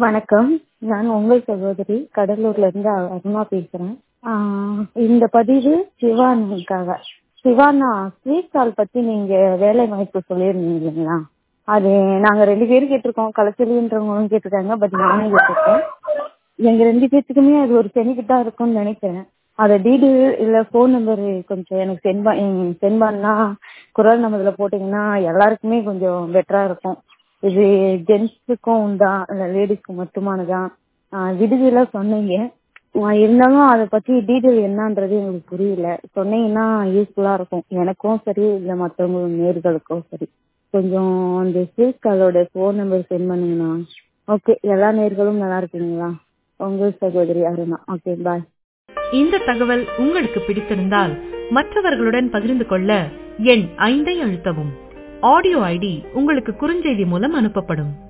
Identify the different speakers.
Speaker 1: வணக்கம். நான் உங்கள் சகோதரி கடலூர்ல இருந்து அருணா பேசுறேன். இந்த பதிவு சிவானுக்காக. சிவானா ஸ்வீட் ஸ்டால் பத்தி நீங்க வேலை வாய்ப்பு சொல்லியிருந்தீங்க இல்லைங்களா? அது நாங்க 2 பேரும் கேட்டிருக்கோம். கலைச்செல்வின்றவங்களும் கேட்டிருக்காங்க. பட் நானும் கேட்டிருக்கேன். எங்க 2 பேர்த்துக்குமே அது ஒரு பெனிஃபிட்டா இருக்கும்னு நினைக்கிறேன். அதை டீட்டெயில் இல்ல ஃபோன் நம்பர் கொஞ்சம் எனக்கு சென்ட் பண்ணா குரல் நம்பர்ல போட்டீங்கன்னா எல்லாருக்குமே கொஞ்சம் பெட்டரா இருக்கும். இது ஜென்ஸுக்கும் உண்டா இல்ல லேடிஸ்க்கு மட்டுமானதா? விடுதியெல்லாம் சொன்னீங்க. இருந்தாலும் அதை பத்தி டீட்டெயில் என்னன்றது எங்களுக்கு புரியல. சொன்னீங்கன்னா யூஸ்ஃபுல்லா இருக்கும். எனக்கும் சரி இல்ல மற்றவங்க நேர்களுக்கும் சரி. கொஞ்சம் அந்த ஸ்வீட்காலோட ஃபோன் நம்பர் சென்ட் பண்ணுங்கண்ணா. ஓகே, எல்லா நேர்களும் நல்லா இருக்கீங்களா? உங்கள் சகோதரி அருணா. ஓகே, பாய்.
Speaker 2: இந்த தகவல் உங்களுக்கு பிடித்திருந்தால் மற்றவர்களுடன் பகிர்ந்து கொள்ள எண் 5 அழுத்தவும். ஆடியோ ஐடி உங்களுக்கு குறுஞ்செய்தி மூலம் அனுப்பப்படும்.